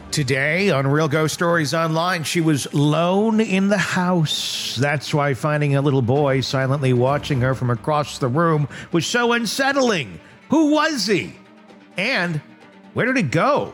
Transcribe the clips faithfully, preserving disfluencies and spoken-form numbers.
Today on Real Ghost Stories Online, she was alone in the house. That's why finding a little boy silently watching her from across the room was so unsettling. Who was he? And where did it go?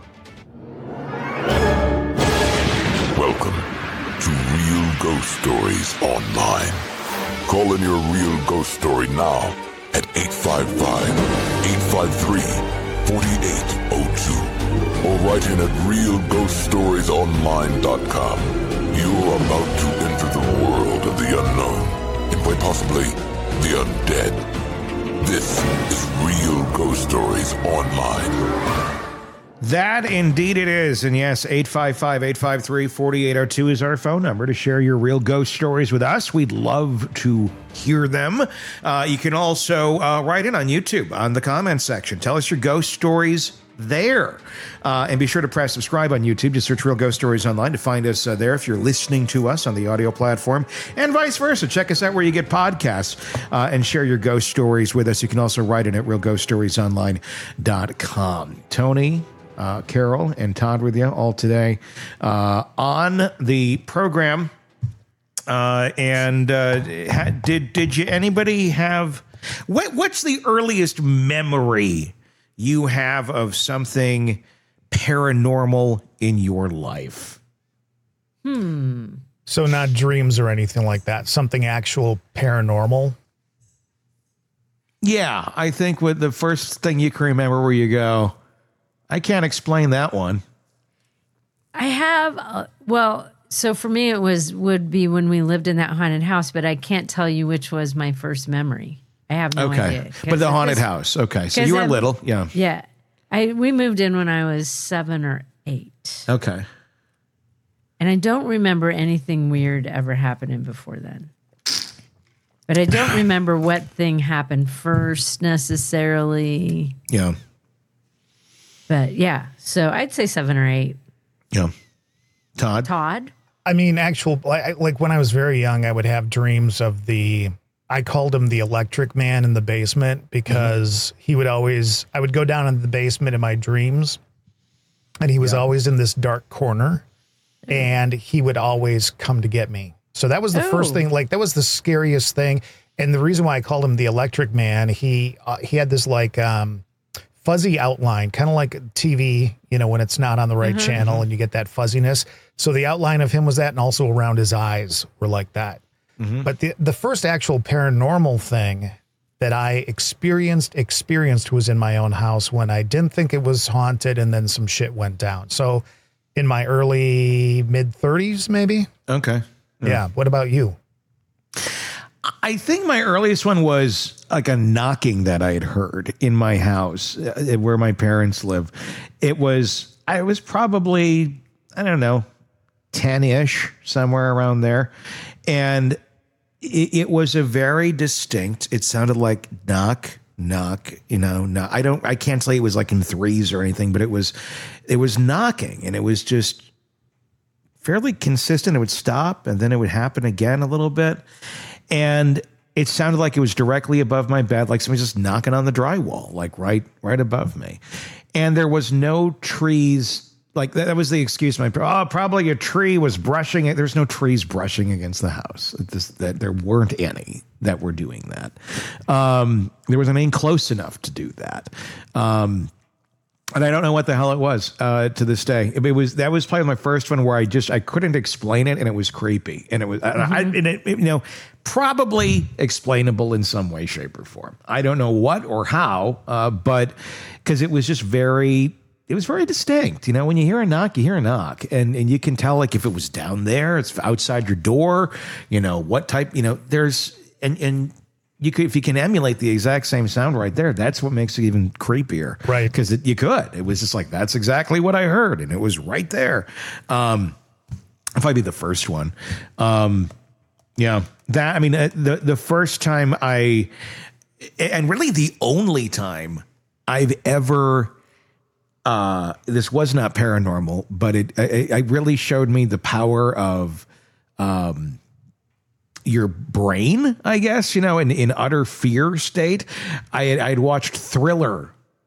Welcome to Real Ghost Stories Online. Call in your real ghost story now at eight five five, eight five three, four eight zero two. Or write in at real ghost stories online dot com. You're about to enter the world of the unknown, and quite possibly the undead. This is Real Ghost Stories Online. That indeed it is. And yes, eight five five, eight five three, four eight zero two is our phone number to share your real ghost stories with us. We'd love to hear them. Uh, you can also uh, write in on YouTube on the comments section. Tell us your ghost stories there. Uh, and be sure to press subscribe on YouTube. Just search Real Ghost Stories Online to find us uh, there if you're listening to us on the audio platform, and vice versa. Check us out where you get podcasts uh, and share your ghost stories with us. You can also write in at real ghost stories online dot com. Tony, uh, Carol, and Todd with you all today uh, on the program. Uh, and uh, ha- did did you anybody have what? What's the earliest memory you have of something paranormal in your life? Hmm. So not dreams or anything like that. Something actual paranormal. Yeah, I think with the first thing you can remember where you go, I can't explain that one. I have, uh, well, so for me it was would be when we lived in that haunted house, but I can't tell you which was my first memory. I have no okay. idea. But the haunted house. Okay. So you were I'm, little. Yeah. Yeah. I we moved in when I was seven or eight. Okay. And I don't remember anything weird ever happening before then. But I don't remember what thing happened first necessarily. Yeah. But yeah. So I'd say seven or eight. Yeah. Todd? Todd? I mean, actual, like, like when I was very young, I would have dreams of the, I called him the electric man in the basement because mm-hmm. he would always, I would go down in the basement in my dreams and he was yeah. always in this dark corner and he would always come to get me. So that was the oh. first thing, like that was the scariest thing. And the reason why I called him the electric man, he, uh, he had this like, um, fuzzy outline, kind of like T V, you know, when it's not on the right mm-hmm. channel and you get that fuzziness. So the outline of him was that, and also around his eyes were like that. Mm-hmm. But the, the first actual paranormal thing that I experienced, experienced was in my own house when I didn't think it was haunted and then some shit went down. So in my early mid thirties, maybe. Okay. Yeah. yeah. What about you? I think my earliest one was like a knocking that I had heard in my house uh, where my parents live. It was, I was probably, I don't know, ten-ish, somewhere around there. And it, it was a very distinct, it sounded like knock, knock, you know, no, I don't, I can't say it was like in threes or anything, but it was, it was knocking and it was just fairly consistent. It would stop and then it would happen again a little bit. And it sounded like it was directly above my bed, like somebody just knocking on the drywall, like right, right above me. And there was no trees. Like that was the excuse. My oh, probably a tree was brushing it. There's no trees brushing against the house. This, that there weren't any that were doing that. Um, there wasn't any close enough to do that. Um, and I don't know what the hell it was uh, to this day. It was that was probably my first one where I just I couldn't explain it, and it was creepy, and it was mm-hmm. I, and it, you know probably explainable in some way, shape, or form. I don't know what or how, uh, but because it was just very. It was very distinct. You know, when you hear a knock, you hear a knock. And and you can tell, like, if it was down there, it's outside your door, you know, what type, you know, there's, and and you could, if you can emulate the exact same sound right there, that's what makes it even creepier. Right. Because you could. It was just like, that's exactly what I heard. And it was right there. Um, if I'd be the first one. Um, yeah. That, I mean, the, the first time I, and really the only time I've ever, Uh, this was not paranormal, but it, it, it really showed me the power of um, your brain, I guess, you know, in, in utter fear state. I had, I had watched Thriller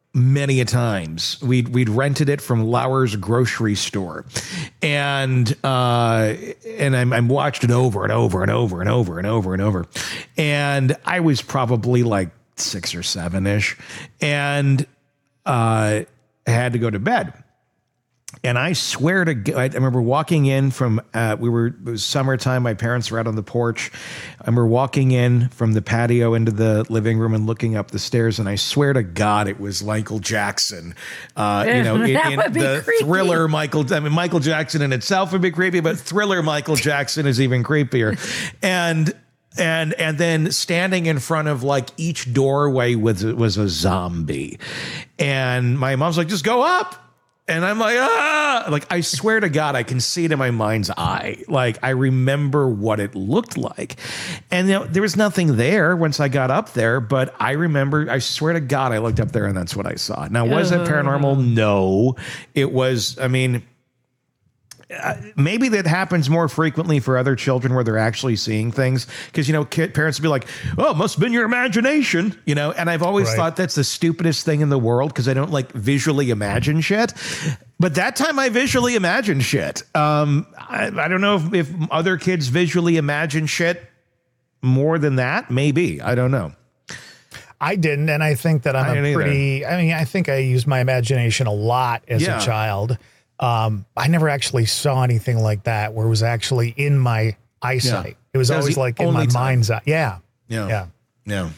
many a times. We'd we'd rented it from Lauer's grocery store, and uh, and I, I watched it over and over and over and over and over and over, and I was probably like six or seven ish, and uh, I had to go to bed. And I swear to God, I remember walking in from, uh, we were, it was summertime. My parents were out on the porch. I remember walking in from the patio into the living room and looking up the stairs. And I swear to God, it was Michael Jackson, uh, you know, in, That in would be the creepy. Thriller Michael, I mean, Michael Jackson in itself would be creepy, but Thriller Michael Jackson is even creepier. And, and, and then standing in front of like each doorway was, was a zombie. And my mom's like, just go up. And I'm like, ah, like, I swear to God, I can see it in my mind's eye. Like, I remember what it looked like. And you know, there was nothing there once I got up there, but I remember, I swear to God, I looked up there and that's what I saw. Now, was it paranormal? No, it was, I mean, Uh, maybe that happens more frequently for other children where they're actually seeing things. Because, you know, kid, parents would be like, oh, it must have been your imagination, you know, and I've always Right. thought that's the stupidest thing in the world because I don't like visually imagine shit. But that time I visually imagined shit. Um, I, I don't know if, if other kids visually imagine shit more than that. Maybe. I don't know. I didn't, and I think that I I'm didn't a either. pretty. I mean, I think I used my imagination a lot as Yeah. a child. Um, I never actually saw anything like that where it was actually in my eyesight. Yeah. It was That was always the like in only my time. mind's eye. Yeah, Yeah. yeah. Yeah.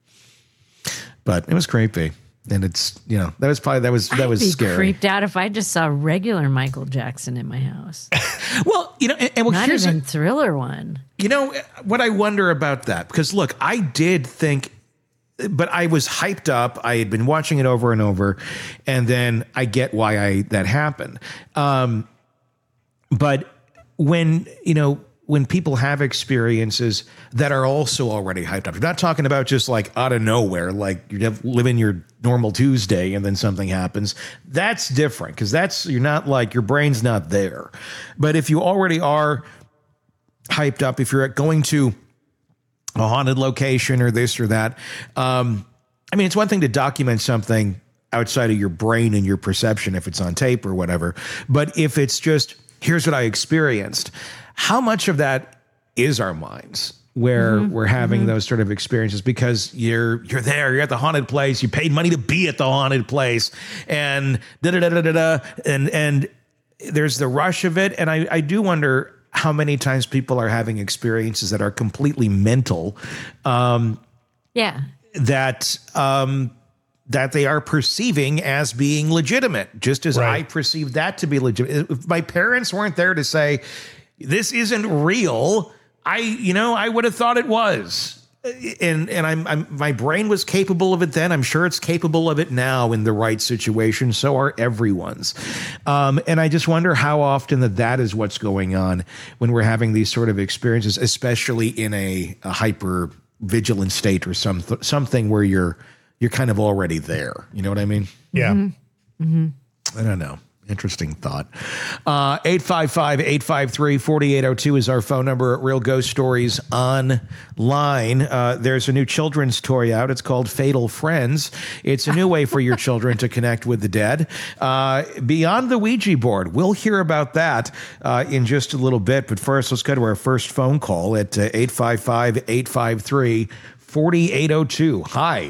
But it was creepy. And it's, you know, that was probably, that was, that I'd was be scary. creeped out if I just saw regular Michael Jackson in my house, Well, you know, and, and well, not here's a, even Thriller one. You know what I wonder about that? Because look, I did think, but I was hyped up. I had been watching it over and over, and then I get why I that happened. Um, but when you know when people have experiences that are also already hyped up, you're not talking about just like out of nowhere, like you're living your normal Tuesday and then something happens. That's different because that's you're not like your brain's not there. But if you already are hyped up, if you're going to a haunted location or this or that, um, I mean, it's one thing to document something outside of your brain and your perception if it's on tape or whatever. But if it's just, here's what I experienced, how much of that is our minds where Mm-hmm. we're having those sort of experiences because you're you're there, you're at the haunted place, you paid money to be at the haunted place, and da da da da da da, and and there's the rush of it. And I, I do wonder how many times people are having experiences that are completely mental, um, Yeah. that um, that they are perceiving as being legitimate, just as Right. I perceived that to be legitimate. If my parents weren't there to say, this isn't real, I, you know, I would have thought it was. And and I'm, I'm my brain was capable of it then. I'm sure it's capable of it now in the right situation. So are everyone's. Um, and I just wonder how often that that is what's going on when we're having these sort of experiences, especially in a, a hyper vigilant state or some something where you're you're kind of already there. You know what I mean? Yeah. Mm-hmm. I don't know. Interesting thought. Uh, eight five five, eight five three, four eight zero two is our phone number at Real Ghost Stories Online. Uh, there's a new children's toy out. It's called Fatal Friends. It's a new way for your children to connect with the dead. Uh, beyond the Ouija board. We'll hear about that uh, in just a little bit. But first, let's go to our first phone call at uh, eight five five, eight five three, four eight zero two. Hi.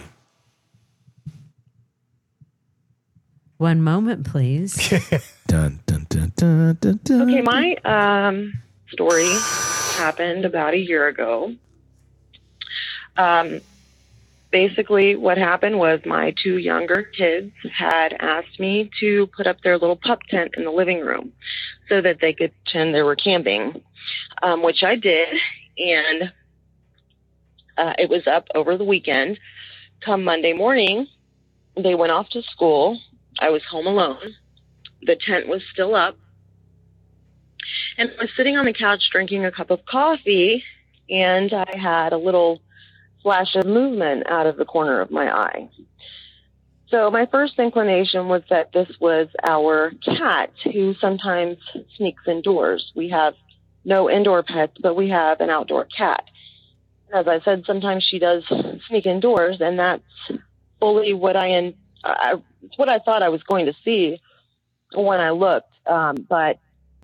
One moment, please. Dun, dun, dun, dun, dun, dun. Okay, my um, story happened about a year ago. Um, basically, what happened was my two younger kids had asked me to put up their little pup tent in the living room so that they could pretend they were camping, um, which I did, and uh, it was up over the weekend. Come Monday morning, they went off to school. I was home alone. The tent was still up. And I was sitting on the couch drinking a cup of coffee, and I had a little flash of movement out of the corner of my eye. So my first inclination was that this was our cat, who sometimes sneaks indoors. We have no indoor pets, but we have an outdoor cat. As I said, sometimes she does sneak indoors, and that's fully what I I, it's what I thought I was going to see when I looked. Um, but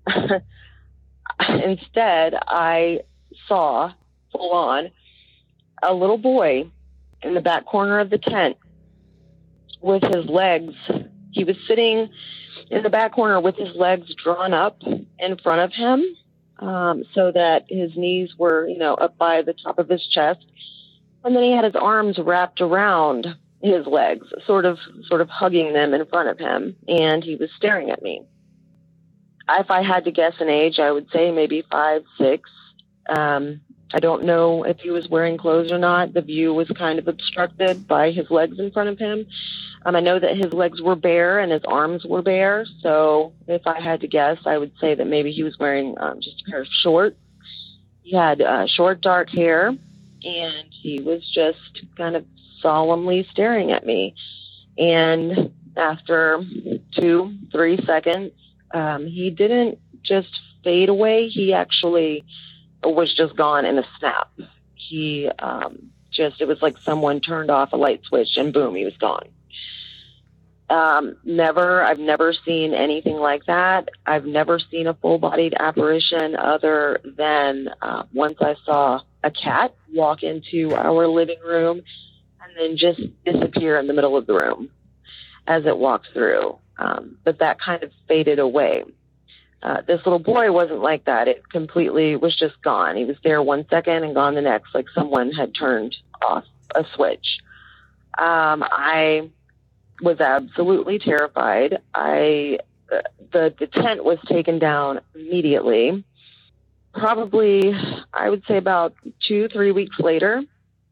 instead, I saw full on a little boy in the back corner of the tent with his legs. He was sitting in the back corner with his legs drawn up in front of him, um, so that his knees were, you know, up by the top of his chest. And then he had his arms wrapped around his legs, sort of, sort of hugging them in front of him. And he was staring at me. If I had to guess an age, I would say maybe five, six. Um, I don't know if he was wearing clothes or not. The view was kind of obstructed by his legs in front of him. Um, I know that his legs were bare and his arms were bare. So if I had to guess, I would say that maybe he was wearing um, just a pair of shorts. He had uh, short, dark hair, and he was just kind of solemnly staring at me. And after two, three seconds, um, he didn't just fade away. He actually was just gone in a snap. He um, just, it was like someone turned off a light switch and boom, he was gone. Um, never, I've never seen anything like that. I've never seen a full-bodied apparition other than uh, once I saw a cat walk into our living room and then just disappear in the middle of the room as it walked through. Um, but that kind of faded away. Uh, this little boy wasn't like that. It completely was just gone. He was there one second and gone the next, like someone had turned off a switch. Um, I was absolutely terrified. I uh, the the tent was taken down immediately. Probably, I would say about two, three weeks later,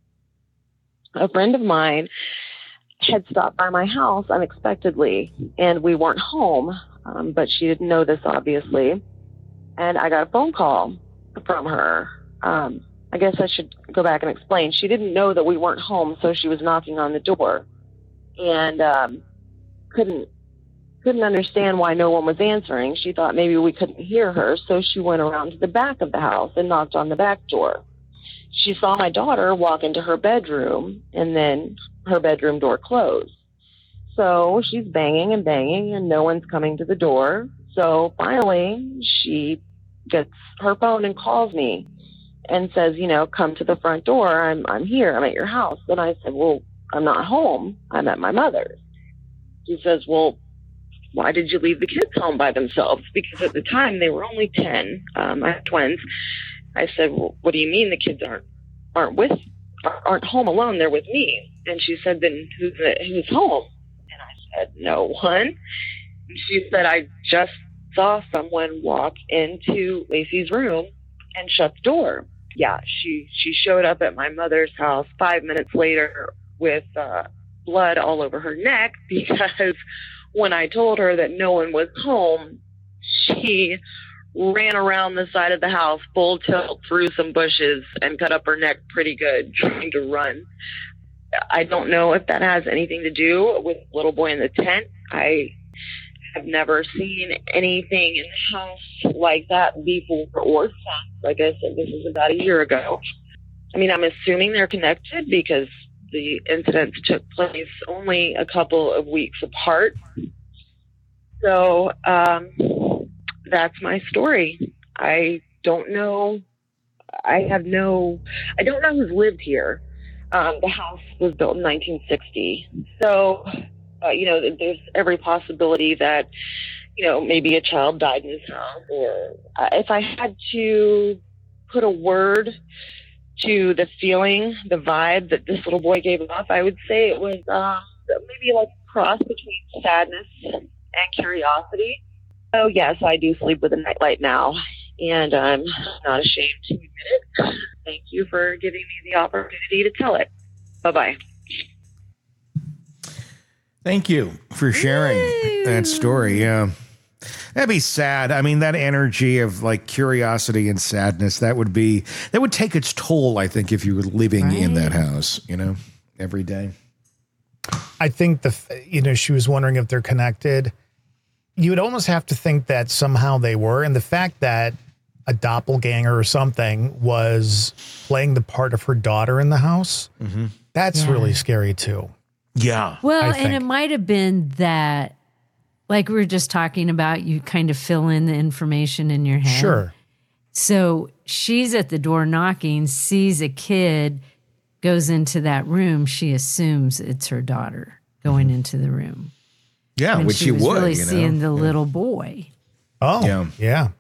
a friend of mine had stopped by my house unexpectedly, and we weren't home. Um, but she didn't know this, obviously. And I got a phone call from her. Um, I guess I should go back and explain. She didn't know that we weren't home, so she was knocking on the door and um, couldn't couldn't understand why no one was answering. She thought maybe we couldn't hear her, so she went around to the back of the house and knocked on the back door. She saw my daughter walk into her bedroom, and then her bedroom door closed. So she's banging and banging, and no one's coming to the door. So finally, she gets her phone and calls me and says, you know, come to the front door. I'm I'm here. I'm at your house. And I said, well, I'm not home. I'm at my mother's. She says, well, why did you leave the kids home by themselves? Because at the time, they were only ten. Um, I have twins. I said, well, what do you mean the kids aren't aren't with aren't home alone? They're with me. And she said, then who's who's home? Said, no one. She said, I just saw someone walk into Lacey's room and shut the door. Yeah, she, she showed up at my mother's house five minutes later with uh, blood all over her neck because when I told her that no one was home, she ran around the side of the house full tilt through some bushes and cut up her neck pretty good trying to run. I don't know if that has anything to do with the little boy in the tent. I have never seen anything in the house like that before or since. Like I said, this is about a year ago. I mean, I'm assuming they're connected because the incidents took place only a couple of weeks apart. So um, that's my story. I don't know. I have no, I don't know who's lived here. Um, the house was built in nineteen sixty. So, uh, you know, there's every possibility that, you know, maybe a child died in this house. Or uh, if I had to put a word to the feeling, the vibe that this little boy gave off, I would say it was uh, maybe like a cross between sadness and curiosity. Oh, yes, I do sleep with a nightlight now, and I'm not ashamed to admit it. Thank you for giving me the opportunity to tell it. Bye-bye. Thank you for sharing Woo. that story. Yeah. That'd be sad. I mean, that energy of like curiosity and sadness, that would be, that would take its toll, I think, if you were living right. in that house, you know, every day. I think the, you know, she was wondering if they're connected. You would almost have to think that somehow they were. And the fact that a doppelganger or something was playing the part of her daughter in the house, mm-hmm. that's yeah. really scary too. Yeah. Well, I and think. it might have been that, like we were just talking about, you kind of fill in the information in your head. Sure. So she's at the door knocking, sees a kid, goes into that room. She assumes it's her daughter going into the room. Yeah, When which she you was would, really you know. seeing the Yeah. little boy. Oh, Yeah. yeah.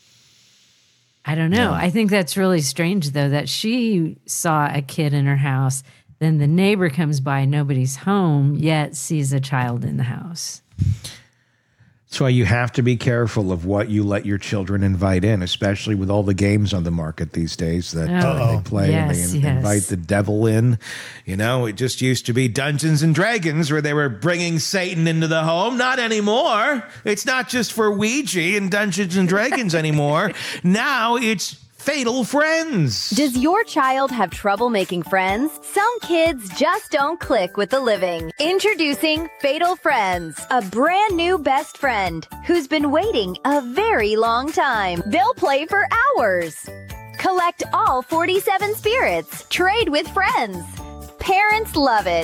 I don't know. I think that's really strange, though, that she saw a kid in her house. Then the neighbor comes by, nobody's home, yet sees a child in the house. That's why you have to be careful of what you let your children invite in, especially with all the games on the market these days that uh, Uh-oh. they play Yes, and they in- yes. invite the devil in. You know, it just used to be Dungeons and Dragons where they were bringing Satan into the home. Not anymore. It's not just for Ouija and Dungeons and Dragons anymore. Now it's Fatal Friends. Does your child have trouble making friends? Some kids just don't click with the living. Introducing Fatal Friends, a brand new best friend who's been waiting a very long time. They'll play for hours. Collect all forty-seven spirits. Trade with friends. Parents love it.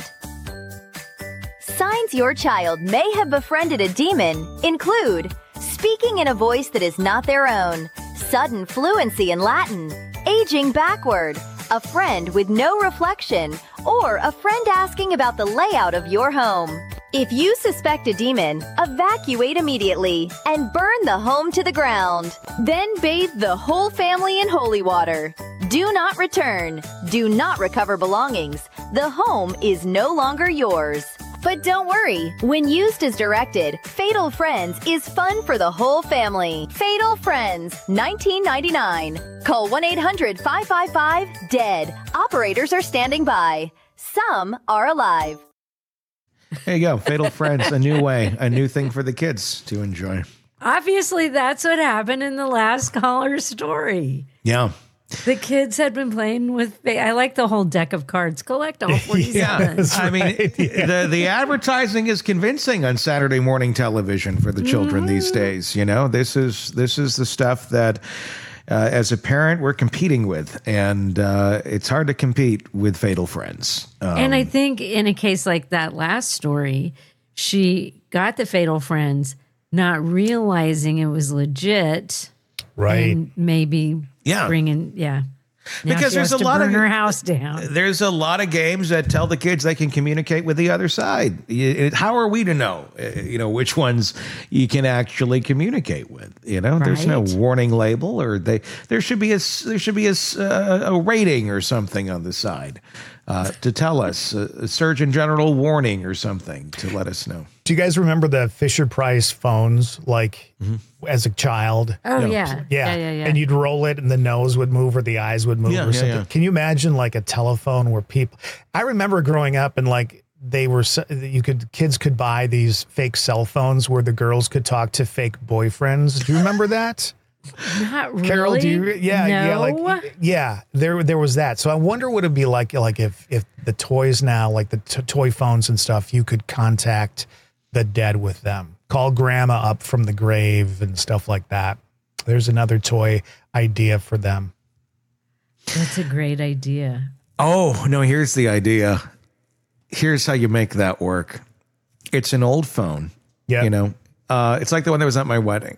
Signs your child may have befriended a demon include speaking in a voice that is not their own, sudden fluency in Latin, aging backward, a friend with no reflection, or a friend asking about the layout of your home. If you suspect a demon, evacuate immediately and burn the home to the ground. Then bathe the whole family in holy water. Do not return. Do not recover belongings. The home is no longer yours. But don't worry, when used as directed, Fatal Friends is fun for the whole family. Fatal Friends, nineteen ninety-nine. Call one eight hundred five five five D E A D. Operators are standing by. Some are alive. There you go. Fatal Friends, a new way, a new thing for the kids to enjoy. Obviously, that's what happened in the last caller's story. Yeah. The kids had been playing with. I like the whole deck of cards. Collect all forty-seven. That's I mean, right, yeah. the the advertising is convincing on Saturday morning television for the children these days. You know, this is this is the stuff that, uh, as a parent, we're competing with, and uh, it's hard to compete with Fatal Friends. Um, And I think in a case like that last story, she got the Fatal Friends, not realizing it was legit, Right. and maybe Yeah. bringing yeah. Now Because she there's has a to lot of- burn her house down. There's a lot of games that tell the kids they can communicate with the other side. You- it- How are we to know, uh, you know, which ones you can actually communicate with? You know, there's no Right. warning label, or they there should be a s- there should be a, s- uh, a rating or something on the side uh, to tell us a, a Surgeon General warning or something to let us know. Do you guys remember the Fisher Price phones, like as a child? Oh Yeah. yeah. Yeah. yeah, yeah, yeah. And you'd roll it and the nose would move or the eyes would move Yeah, or yeah, something. yeah. Can you imagine like a telephone where people, I remember growing up and like they were, so- you could, kids could buy these fake cell phones where the girls could talk to fake boyfriends. Do you remember that? Not really. Carol, do you? Yeah, yeah, No. like yeah. There, there was that. So I wonder what it'd be like, like if, if the toys now, like the t- toy phones and stuff, you could contact the dead with them. Call grandma up from the grave and stuff like that. There's another toy idea for them. That's a great idea. Oh no! Here's the idea. Here's how you make that work. It's an old phone. Yeah, You know, uh, it's like the one that was at my wedding.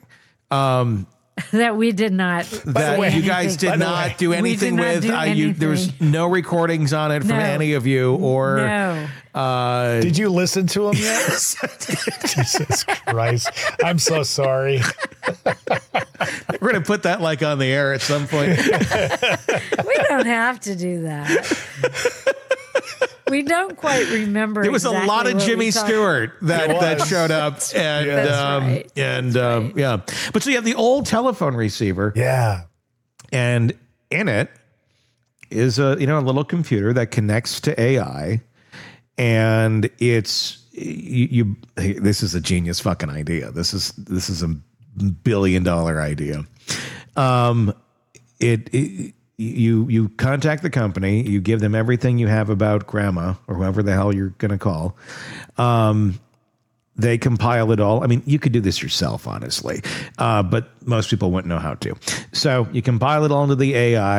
Um, That we did not. that way- you guys anything- did By the not way, do we did anything not with. do Uh, you, there was anything. no recordings on it from No. any of you, or No. uh, Did you listen to him yet? Jesus Christ. I'm so sorry. we're gonna put that like on the air at some point. We don't have to do that. We don't quite remember. There was exactly a lot of what we Jimmy talked- Stewart that, There that was. showed up, and That's um, right. and um, yeah. But so you have the old telephone receiver, Yeah. and in it is a you know a little computer that connects to A I, and it's you, you hey, this is a genius fucking idea. This is this is a billion dollar idea. Um, it, it you you contact the company, you give them everything you have about grandma or whoever the hell you're gonna call. Um, they compile it all. I mean, you could do this yourself, honestly, uh, but most people wouldn't know how to. So you compile it all into the A I.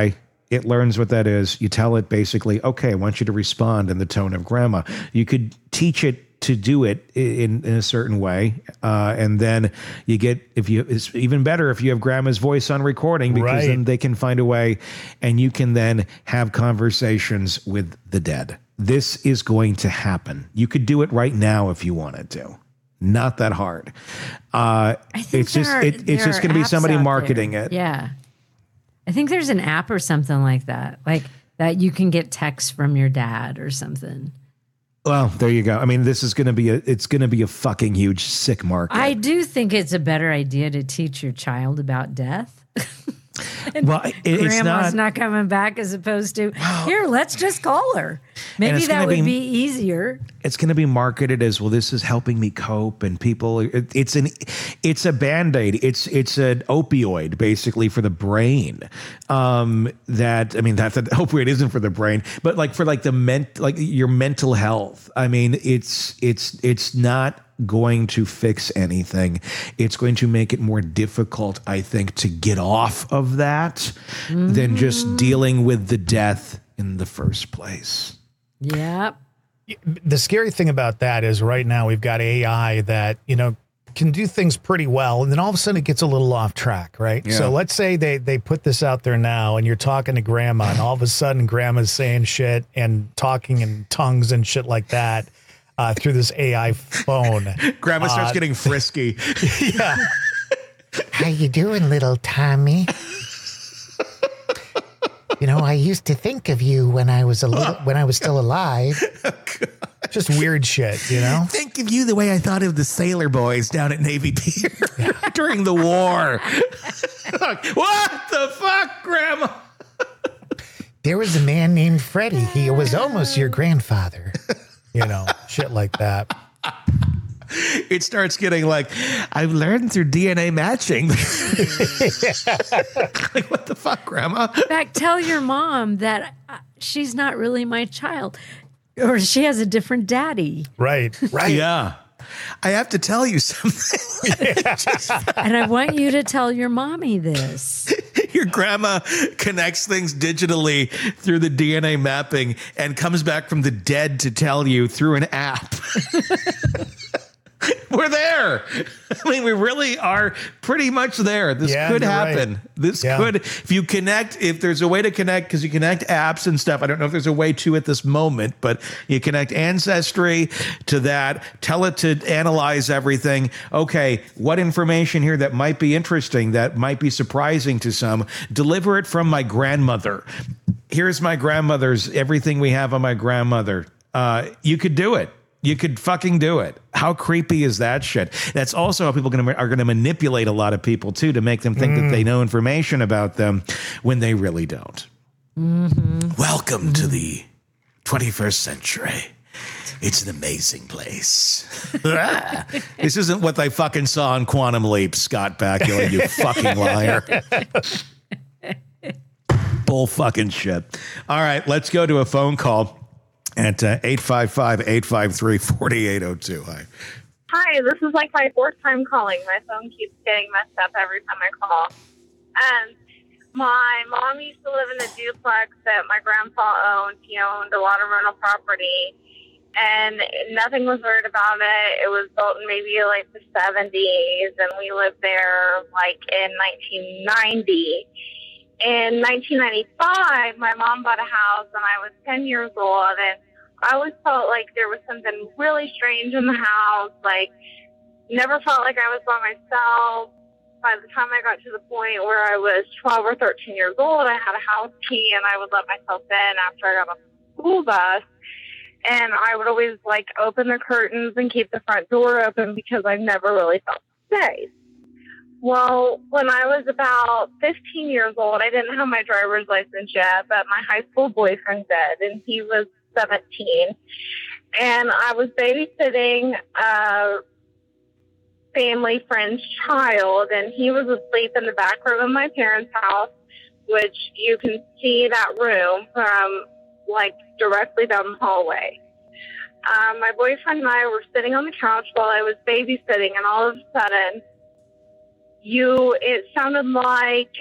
It learns what that is. You tell it basically, okay, I want you to respond in the tone of grandma. You could teach it to do it in, in a certain way. Uh, and then you get, if you, it's even better if you have grandma's voice on recording, because Right. then they can find a way and you can then have conversations with the dead. This is going to happen. You could do it right now if you wanted to. Not that hard. Uh, I think it's just, there are- it, it's there just are going to be apps somebody out marketing there. it. Yeah. I think there's an app or something like that, like that you can get texts from your dad or something. Well, there you go. I mean, this is going to be a, it's going to be a fucking huge sick market. I do think it's a better idea to teach your child about death. well, it, it's Grandma's not, not, coming back, as opposed to, here, let's just call her. Maybe it's that gonna would be- be easier. it's going to be marketed as, well, this is helping me cope, and people, it, it's an, it's a Band-Aid. It's, it's an opioid basically for the brain. Um, that, I mean, that, that opioid isn't for the brain, but like for like the ment, like your mental health. I mean, it's, it's, it's not going to fix anything. It's going to make it more difficult, I think, to get off of that mm-hmm. than just dealing with the death in the first place. Yep. The scary thing about that is right now we've got A I that, you know, can do things pretty well, and then all of a sudden it gets a little off track, right? Yeah. So let's say they they put this out there now and you're talking to grandma and all of a sudden grandma's saying shit and talking in tongues and shit like that uh, through this A I phone. Grandma starts Uh, getting frisky. Yeah. How you doing, little Tommy? You know, I used to think of you when I was a little, when I was still alive. Just weird shit, you know? Think of you the way I thought of the sailor boys down at Navy Pier during the war. What the fuck, Grandma? There was a man named Freddie. He was almost your grandfather. You know, shit like that. It starts getting like, I've learned through D N A matching. Like, what the fuck, Grandma? In fact, tell your mom that uh, she's not really my child, or she has a different daddy. Right, right. Yeah. I have to tell you something. And I want you to tell your mommy this. Your grandma connects things digitally through the D N A mapping and comes back from the dead to tell you through an app. We're there. I mean, we really are pretty much there. This Yeah, could you're happen. right. This Yeah. could, if you connect, if there's a way to connect, because you connect apps and stuff. I don't know if there's a way to at this moment, but you connect Ancestry to that, tell it to analyze everything. Okay, what information here that might be interesting, that might be surprising to some, deliver it from my grandmother. Here's my grandmother's, everything we have on my grandmother. Uh, you could do it. You could fucking do it. How creepy is that shit? That's also how people gonna, are going to manipulate a lot of people, too, to make them think mm. that they know information about them when they really don't. Mm-hmm. Welcome mm-hmm. to the twenty-first century. It's an amazing place. This isn't what they fucking saw in Quantum Leap, Scott Bakula, you fucking liar. Bull fucking shit. All right, let's go to a phone call. At uh, eight five five, eight five three, four eight zero two. Hi. Hi, this is like my fourth time calling. My phone keeps getting messed up every time I call. And my mom used to live in a duplex that my grandpa owned. He owned a lot of rental property, and nothing was weird about it. It was built in maybe like the seventies, and we lived there like in nineteen ninety. In nineteen ninety-five, my mom bought a house, and I was ten years old, and I always felt like there was something really strange in the house, like never felt like I was by myself. By the time I got to the point where I was twelve or thirteen years old, I had a house key, and I would let myself in after I got off the school bus. And I would always like open the curtains and keep the front door open because I never really felt safe. Well, when I was about fifteen years old, I didn't have my driver's license yet, but my high school boyfriend did, and he was seventeen. And I was babysitting a family friend's child, and he was asleep in the back room of my parents' house, which you can see that room from, like, directly down the hallway. Um, my boyfriend and I were sitting on the couch while I was babysitting, and all of a sudden, You, it sounded like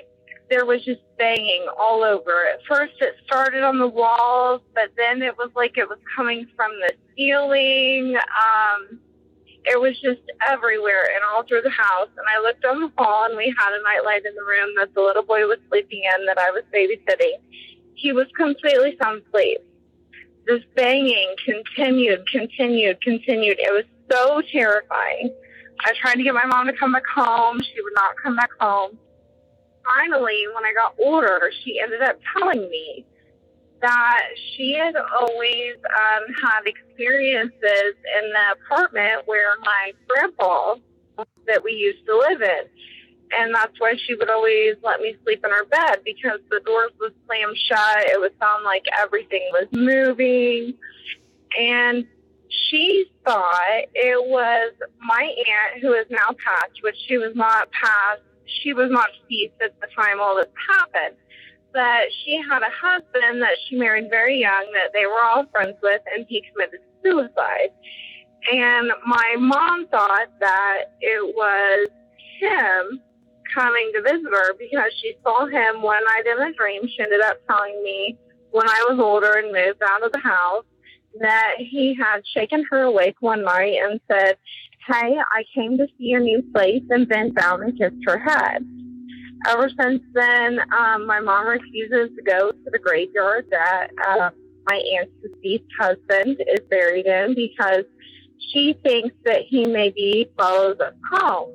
there was just banging all over. At first it started on the walls, but then it was like it was coming from the ceiling. Um, it was just everywhere and all through the house. And I looked on the wall, and we had a nightlight in the room that the little boy was sleeping in that I was babysitting. He was completely sound asleep. This banging continued, continued, continued. It was so terrifying. I tried to get my mom to come back home. She would not come back home. Finally, when I got older, she ended up telling me that she had always um, had experiences in the apartment where my grandpa that we used to live in. And that's why she would always let me sleep in her bed, because the doors would slam shut. It would sound like everything was moving. And she thought it was my aunt, who is now passed, which she was not passed. She was not deceased at the time all this happened. But she had a husband that she married very young that they were all friends with, and he committed suicide. And my mom thought that it was him coming to visit her because she saw him one night in a dream. She ended up telling me when I was older and moved out of the house that he had shaken her awake one night and said, "Hey, I came to see your new place," and bent down and kissed her head. Ever since then, um, my mom refuses to go to the graveyard that uh, my aunt's deceased husband is buried in because she thinks that he maybe follows us home.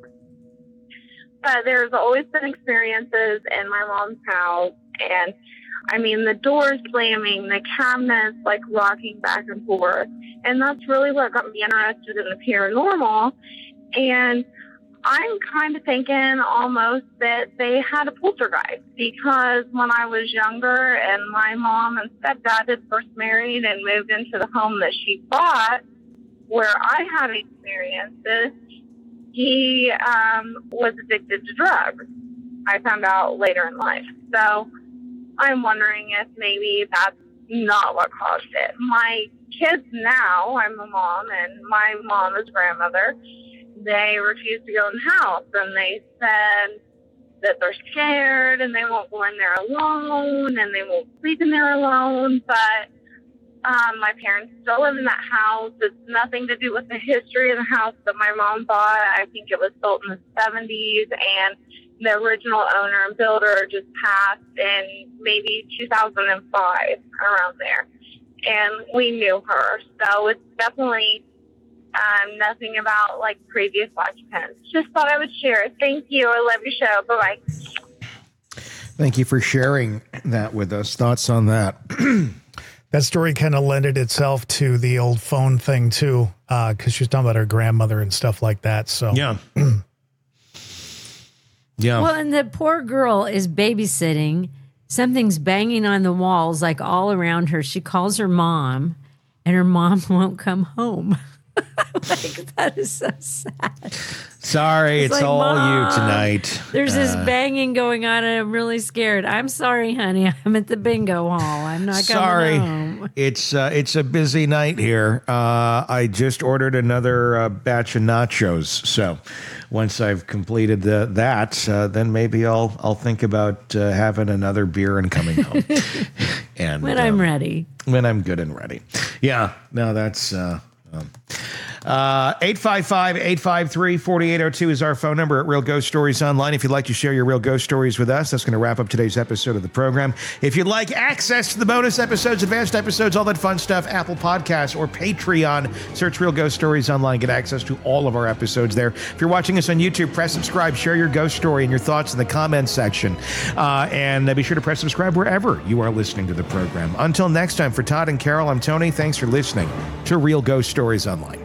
But there's always been experiences in my mom's house, and I mean, the doors slamming, the cabinets like rocking back and forth. And that's really what got me interested in the paranormal. And I'm kind of thinking almost that they had a poltergeist, because when I was younger and my mom and stepdad had first married and moved into the home that she bought, where I had experiences, he um, was addicted to drugs. I found out later in life. So I'm wondering if maybe that's not what caused it. My kids now, I'm a mom, and my mom is grandmother, they refuse to go in the house, and they said that they're scared and they won't go in there alone and they won't sleep in there alone. But um, my parents still live in that house. It's nothing to do with the history of the house that my mom bought. I think it was built in the seventies, and the original owner and builder just passed in maybe two thousand five, around there. And we knew her. So it's definitely um, nothing about like previous occupants. Just thought I would share it. Thank you. I love your show. Bye-bye. Thank you for sharing that with us. Thoughts on that? That story kind of lended itself to the old phone thing too, because uh, she was talking about her grandmother and stuff like that. So yeah. Yeah. Well, and the poor girl is babysitting. Something's banging on the walls, like all around her. She calls her mom, and her mom won't come home. Like, that is so sad. Sorry, it's, it's like, all you tonight. There's uh, this banging going on, and I'm really scared. I'm sorry, honey. I'm at the bingo hall. I'm not sorry. coming home. It's uh, it's a busy night here. Uh, I just ordered another uh, batch of nachos, so once I've completed the, that, uh, then maybe I'll I'll think about uh, having another beer and coming home. And when I'm um, ready. When I'm good and ready. Yeah. No, that's. Uh, um, Uh, eight five five, eight five three, four eight zero two is our phone number at Real Ghost Stories Online. If you'd like to share your real ghost stories with us, that's going to wrap up today's episode of the program. If you'd like access to the bonus episodes, advanced episodes, all that fun stuff, Apple Podcasts or Patreon, search Real Ghost Stories Online. Get access to all of our episodes there. If you're watching us on YouTube, press subscribe, share your ghost story and your thoughts in the comments section. Uh, and uh, be sure to press subscribe wherever you are listening to the program. Until next time, for Todd and Carol, I'm Tony. Thanks for listening to Real Ghost Stories Online.